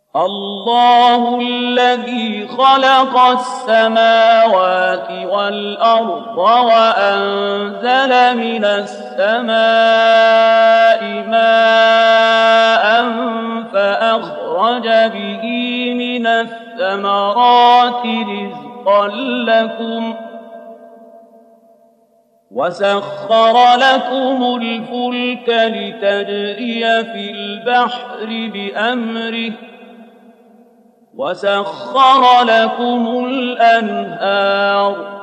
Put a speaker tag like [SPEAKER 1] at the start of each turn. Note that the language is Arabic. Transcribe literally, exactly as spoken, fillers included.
[SPEAKER 1] الله الذي خلق السماوات والأرض وأنزل من السماء ماء فأخرج به من الثمرات رزقا لكم وسخر لكم الفلك لتجري في البحر بأمره وسخر لكم الأنهار